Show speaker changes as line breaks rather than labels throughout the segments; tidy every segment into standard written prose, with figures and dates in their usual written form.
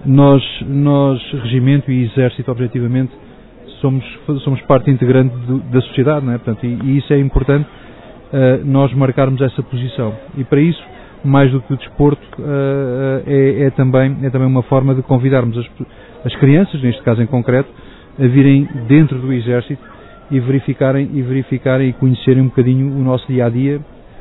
Nós, regimento e exército, objetivamente, somos parte integrante da sociedade, não é? Portanto, e isso é importante, nós marcarmos essa posição. E para isso, mais do que o desporto, é também uma forma de convidarmos as crianças, neste caso em concreto, a virem dentro do exército e verificarem e conhecerem um bocadinho o nosso dia-a-dia,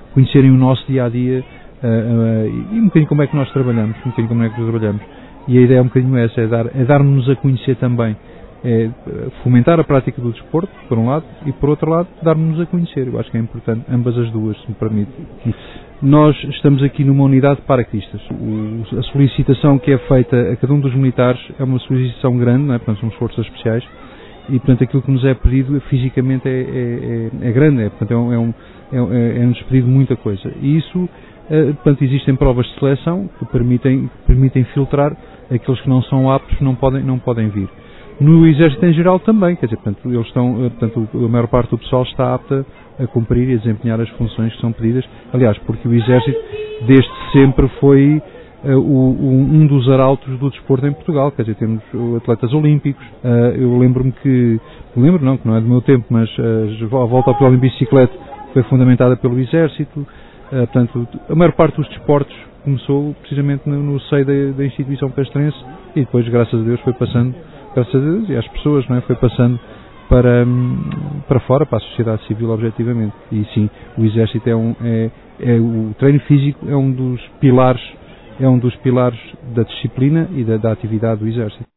e um bocadinho como é que nós trabalhamos, E a ideia é um bocadinho essa, é dar-nos a conhecer também, é fomentar a prática do desporto, por um lado, e por outro lado, dar-nos a conhecer. Eu acho que é importante, ambas as duas, se me permite. Nós estamos aqui numa unidade de paraquedistas. A solicitação que é feita a cada um dos militares é uma solicitação grande, não é? Portanto, somos forças especiais, e portanto aquilo que nos é pedido fisicamente é grande, portanto é-nos pedido muita coisa. E isso, portanto, existem provas de seleção que permitem filtrar aqueles que não são aptos, não podem vir. No Exército em geral também, quer dizer, portanto, a maior parte do pessoal está apta a cumprir e a desempenhar as funções que são pedidas. Aliás, porque o Exército desde sempre foi um dos arautos do desporto em Portugal, quer dizer, temos atletas olímpicos. Eu lembro-me que não é do meu tempo, mas a volta ao pedal em bicicleta foi fundamentada pelo Exército. Portanto, a maior parte dos desportos começou precisamente no seio da instituição castrense e depois, graças a Deus, foi passando, e às pessoas, não é? Foi passando para fora, para a sociedade civil, objetivamente. E sim, o Exército o treino físico é um dos pilares da disciplina e da atividade do Exército.